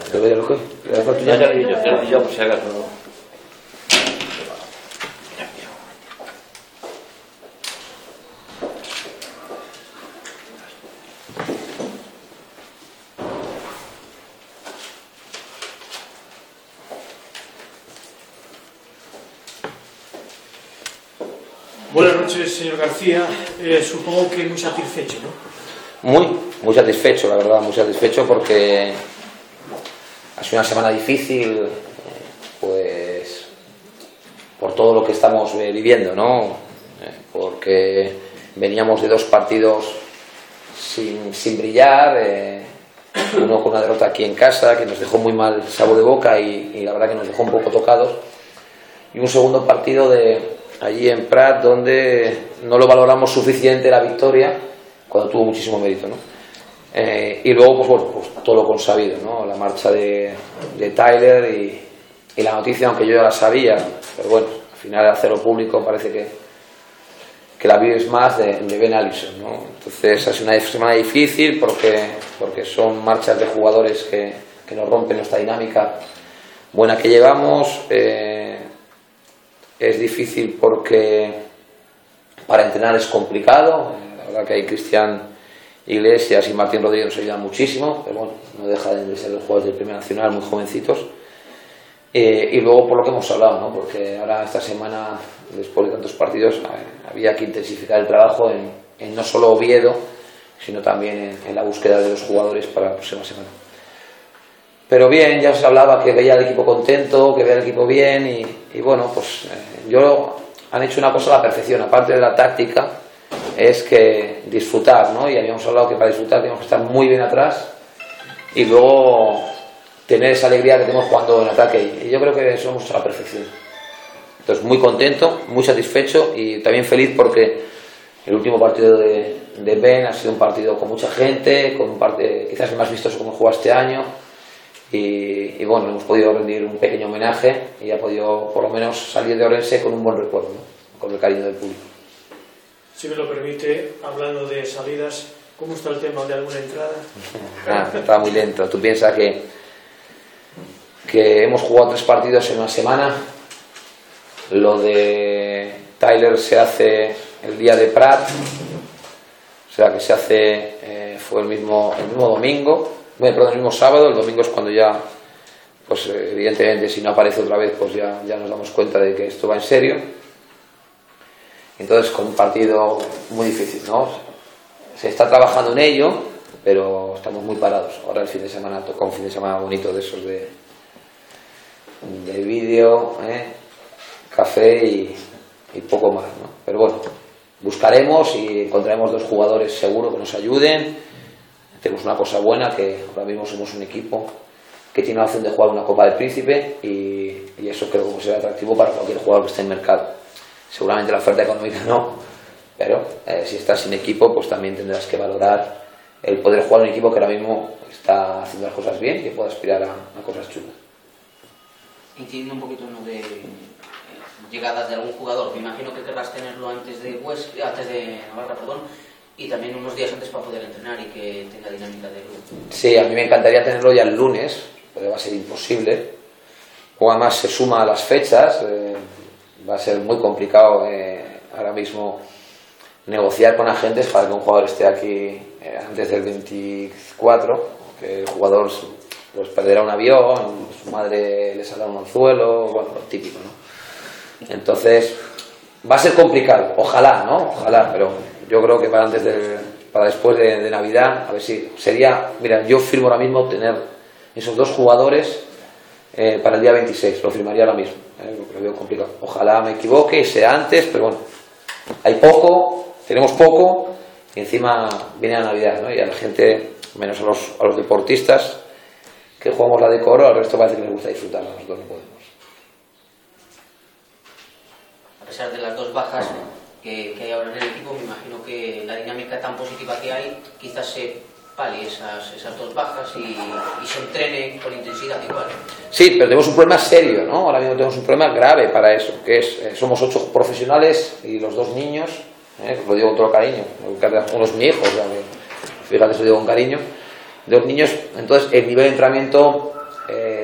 ¿Te doy el ok? Ya te lo he dicho, por si acaso no. Buenas noches, señor García. Supongo que muy satisfecho, ¿no? Muy satisfecho, la verdad, muy satisfecho porque ha sido una semana difícil, pues por todo lo que estamos viviendo, ¿no? Porque veníamos de 2 partidos sin brillar, uno con una derrota aquí en casa que nos dejó muy mal sabor de boca y la verdad que nos dejó un poco tocados, y un segundo partido allí en Prat donde no lo valoramos suficiente la victoria cuando tuvo muchísimo mérito, ¿no? Y luego pues bueno, pues todo lo consabido, ¿no? La marcha de Tyler y la noticia, aunque yo ya la sabía, pero bueno, al final al hacerlo público parece que la vives más de Ben Allison, ¿no? Entonces ha sido una semana difícil porque son marchas de jugadores que nos rompen nuestra dinámica buena que llevamos. Es difícil porque para entrenar es complicado. La verdad que hay Cristian Iglesias y Martín Rodríguez nos ayudan muchísimo, pero bueno, no deja de ser los jugadores del Primer Nacional muy jovencitos. Y luego por lo que hemos hablado, ¿no? Porque ahora esta semana, después de tantos partidos, había que intensificar el trabajo en no solo Oviedo, sino también en la búsqueda de los jugadores para la próxima semana. Pero bien, ya os hablaba que veía al equipo contento, que veía al equipo bien y bueno, pues han hecho una cosa a la perfección, aparte de la táctica, es que disfrutar, ¿no? Y habíamos hablado que para disfrutar tenemos que estar muy bien atrás y luego tener esa alegría que tenemos jugando en ataque, y yo creo que eso hemos hecho a la perfección. Entonces muy contento, muy satisfecho y también feliz porque el último partido de Ben ha sido un partido con mucha gente, con un partido quizás el más vistoso que hemos jugado este año. Y bueno, hemos podido rendir un pequeño homenaje y ha podido por lo menos salir de Orense con un buen recuerdo, ¿no? Con el cariño del público. Si me lo permite, hablando de salidas, ¿cómo está el tema de alguna entrada? Está muy lento. Tú piensas que hemos jugado 3 partidos en una semana. Lo de Tyler se hace el día de Prat, o sea que se hace fue el mismo domingo. Bueno, perdón, el mismo sábado. El domingo es cuando ya, pues evidentemente si no aparece otra vez, pues ya nos damos cuenta de que esto va en serio. Entonces con un partido muy difícil, ¿no? Se está trabajando en ello, pero estamos muy parados. Ahora el fin de semana toca un fin de semana bonito de esos de vídeo, café y poco más, ¿no? Pero bueno, buscaremos y encontraremos 2 jugadores seguro que nos ayuden. Tenemos una cosa buena, que ahora mismo somos un equipo que tiene la opción de jugar una Copa del Príncipe y eso creo que será atractivo para cualquier jugador que esté en el mercado. Seguramente la oferta económica no, pero si estás sin equipo pues también tendrás que valorar el poder jugar en un equipo que ahora mismo está haciendo las cosas bien y que pueda aspirar a cosas chulas. Incidiendo un poquito en lo de llegadas de algún jugador, me imagino que querrás tenerlo antes de Navarra, y también unos días antes para poder entrenar y que tenga dinámica de grupo. Sí, a mí me encantaría tenerlo ya el lunes, pero va a ser imposible. O además se suma a las fechas, va a ser muy complicado ahora mismo negociar con agentes para que un jugador esté aquí antes del 24, que el jugador pues perderá un avión, su madre le saldrá un anzuelo, bueno, lo típico, ¿no? Entonces va a ser complicado, ojalá, ¿no? Ojalá, pero yo creo que para después de Navidad, a ver si sería, mira, yo firmo ahora mismo tener esos 2 jugadores para el día 26, lo firmaría ahora mismo, lo veo complicado. Ojalá me equivoque y sea antes, pero bueno, tenemos poco y encima viene la Navidad, ¿no? Y a la gente, menos a los deportistas que jugamos la de coro, al resto parece que les gusta disfrutar, nosotros no podemos. A pesar de las 2 bajas que hay ahora en el equipo, me imagino que la dinámica tan positiva que hay quizás se palie esas 2 bajas y se entrene con intensidad igual. Sí, pero tenemos un problema serio, ¿no? Ahora mismo tenemos un problema grave para eso, que es somos 8 profesionales y los 2 niños, lo digo con todo cariño, uno es mi hijo, o sea, fíjate, se lo digo con cariño, 2 niños. Entonces el nivel de entrenamiento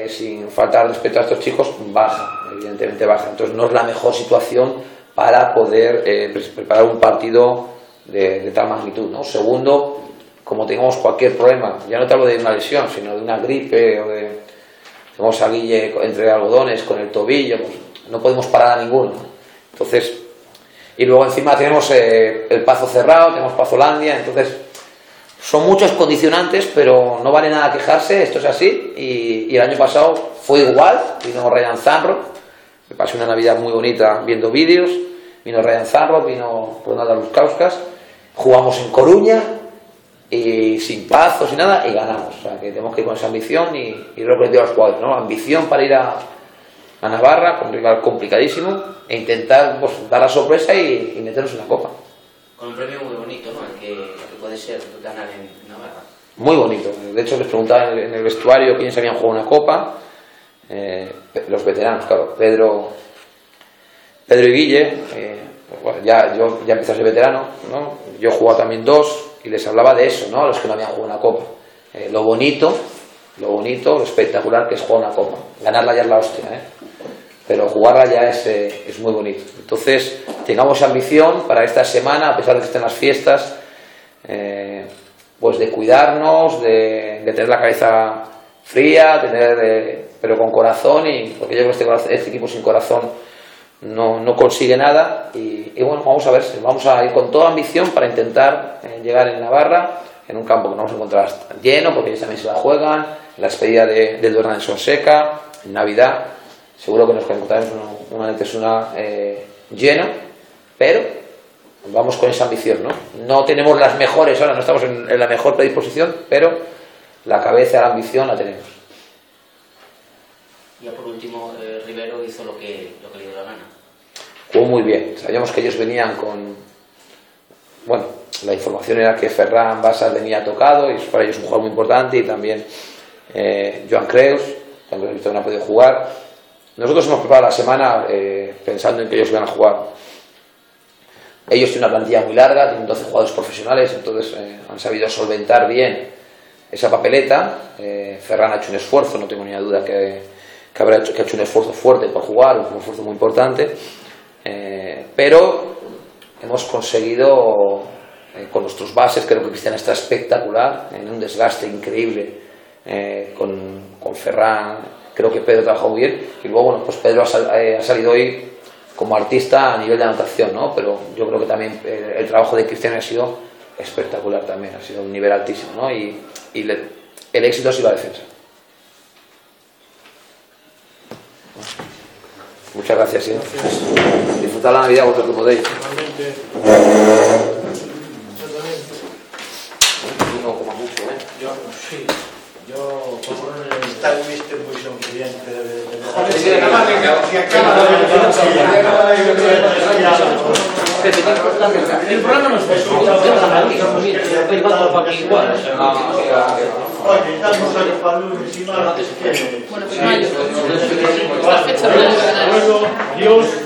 sin faltar respeto a estos chicos, baja, evidentemente baja. Entonces no es la mejor situación para poder preparar un partido de tal magnitud, ¿no? Segundo, como tengamos cualquier problema, ya no te hablo de una lesión, sino de una gripe, o de tenemos a Guille entre algodones con el tobillo, pues no podemos parar a ninguno, ¿no? Entonces, y luego encima tenemos el Pazo cerrado, tenemos Pazolandia, entonces son muchos condicionantes, pero no vale nada quejarse, esto es así. Y el año pasado fue igual, vino Ryan Zanro, me pasé una Navidad muy bonita viendo vídeos, vino Ryan Zanro, vino Ronaldo Luskauskas, jugamos en Coruña y sin pazos y nada y ganamos. O sea que tenemos que ir con esa ambición y lo que les digo a los jugadores, ¿no? Ambición para ir a Navarra, con un rival complicadísimo, e intentar pues, dar la sorpresa y meternos en la Copa. Con un premio muy bonito, ¿no? El que puede ser ganar en Navarra. Muy bonito. De hecho, les preguntaba en el vestuario quiénes habían jugado una Copa. Los veteranos, claro. Pedro y Guille. Pues bueno, yo ya empecé a ser veterano, ¿no? Yo he jugado también 2 y les hablaba de eso, ¿no? A los que no habían jugado una Copa. Lo bonito, lo espectacular que es jugar una Copa. Ganarla ya es la hostia, ¿eh? Pero jugarla ya es muy bonito. Entonces, tengamos ambición para esta semana, a pesar de que estén las fiestas, pues de cuidarnos, de tener la cabeza fría, pero con corazón, porque yo creo que este equipo sin corazón no consigue nada. Y bueno, vamos a ver, vamos a ir con toda ambición para intentar llegar en Navarra, en un campo que no vamos a encontrar lleno, porque ellos también se la juegan, en la despedida del Dornan en Sonseca, en Navidad. Seguro que nos encontraremos una Netesuna lleno, pero vamos con esa ambición, ¿no? No tenemos las mejores ahora, no estamos en la mejor predisposición, pero la cabeza, la ambición la tenemos. Ya por último, Rivero hizo lo que le dio la gana. Jugó muy bien. Sabíamos que ellos venían con... Bueno, la información era que Ferran Basas venía tocado y es para ellos un jugador muy importante, y también Joan Creus, también no ha podido jugar. Nosotros hemos preparado la semana pensando en que ellos iban a jugar. Ellos tienen una plantilla muy larga, tienen 12 jugadores profesionales, entonces han sabido solventar bien esa papeleta. Ferran ha hecho un esfuerzo, no tengo ni duda que ha hecho un esfuerzo fuerte para jugar, un esfuerzo muy importante, pero hemos conseguido con nuestros bases, creo que Cristian está espectacular, en un desgaste increíble con Ferran. Creo que Pedro trabajó muy bien, y luego bueno, pues Pedro ha salido hoy como artista a nivel de anotación, ¿no? Pero yo creo que también el trabajo de Cristian ha sido espectacular también, ha sido un nivel altísimo, ¿no? Y el éxito ha sido la defensa. Muchas gracias, ¿eh? Gracias. Disfrutad la Navidad vosotros que podéis. Igualmente. No coma mucho, ¿eh? Yo, sí. Yo, como no le Está el mister muy sonriente de El problema no es eso. Oye, estamos aquí para lunes y martes. Bueno, pues mayo. La fecha de mayo. Dios.